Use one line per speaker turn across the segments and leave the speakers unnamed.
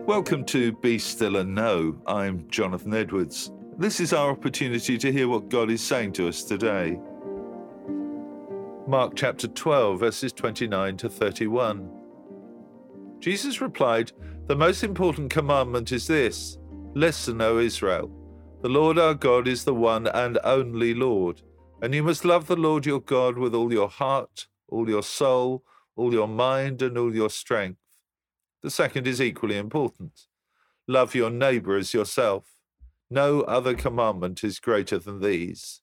Welcome to Be Still and Know. I'm Jonathan Edwards. This is our opportunity to hear what God is saying to us today. Mark chapter 12, verses 29 to 31. Jesus replied, "The most important commandment is this: Listen, O Israel. The Lord our God is the one and only Lord, and you must love the Lord your God with all your heart, all your soul, all your mind, and all your strength. The second is equally important. Love your neighbor as yourself. No other commandment is greater than these."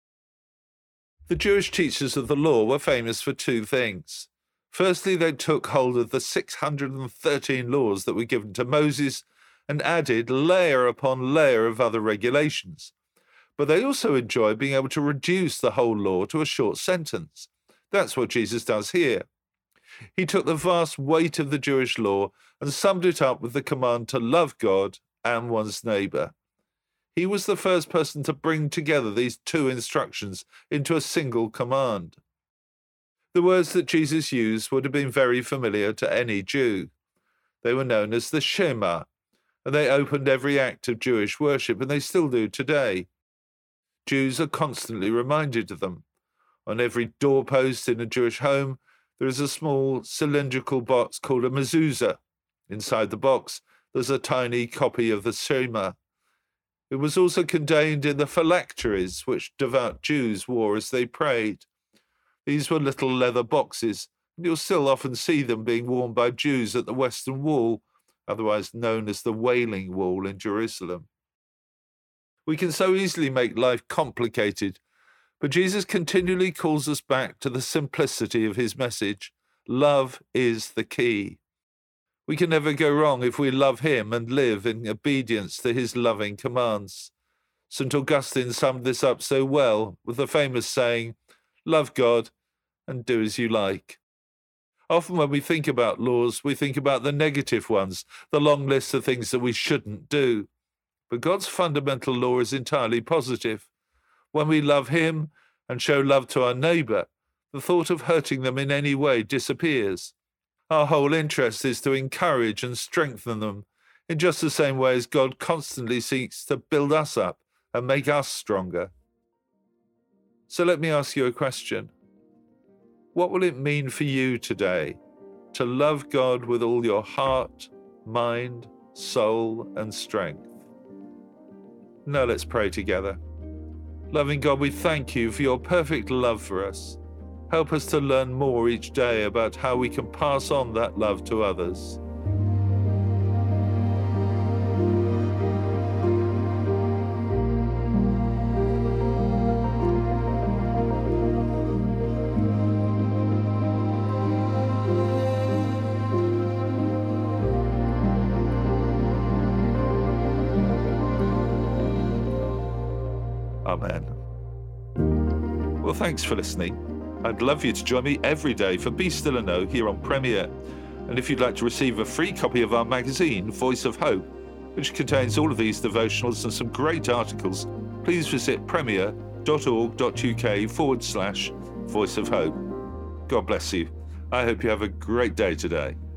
The Jewish teachers of the law were famous for two things. Firstly, they took hold of the 613 laws that were given to Moses and added layer upon layer of other regulations. But they also enjoyed being able to reduce the whole law to a short sentence. That's what Jesus does here. He took the vast weight of the Jewish law and summed it up with the command to love God and one's neighbor. He was the first person to bring together these two instructions into a single command. The words that Jesus used would have been very familiar to any Jew. They were known as the Shema, and they opened every act of Jewish worship, and they still do today. Jews are constantly reminded of them. On every doorpost in a Jewish home, there is a small cylindrical box called a mezuzah. Inside the box, there's a tiny copy of the Shema. It was also contained in the phylacteries, which devout Jews wore as they prayed. These were little leather boxes, and you'll still often see them being worn by Jews at the Western Wall, otherwise known as the Wailing Wall in Jerusalem. We can so easily make life complicated, but Jesus continually calls us back to the simplicity of his message. Love is the key. We can never go wrong if we love him and live in obedience to his loving commands. St. Augustine summed this up so well with the famous saying, "Love God and do as you like." Often when we think about laws, we think about the negative ones, the long list of things that we shouldn't do. But God's fundamental law is entirely positive. When we love him and show love to our neighbor, the thought of hurting them in any way disappears. Our whole interest is to encourage and strengthen them in just the same way as God constantly seeks to build us up and make us stronger. So let me ask you a question. What will it mean for you today to love God with all your heart, mind, soul, and strength? Now let's pray together. Loving God, we thank you for your perfect love for us. Help us to learn more each day about how we can pass on that love to others. Amen. Well, thanks for listening. I'd love you to join me every day for Be Still and Know here on Premier. And if you'd like to receive a free copy of our magazine, Voice of Hope, which contains all of these devotionals and some great articles, please visit premier.org.uk/Voice of Hope. God bless you. I hope you have a great day today.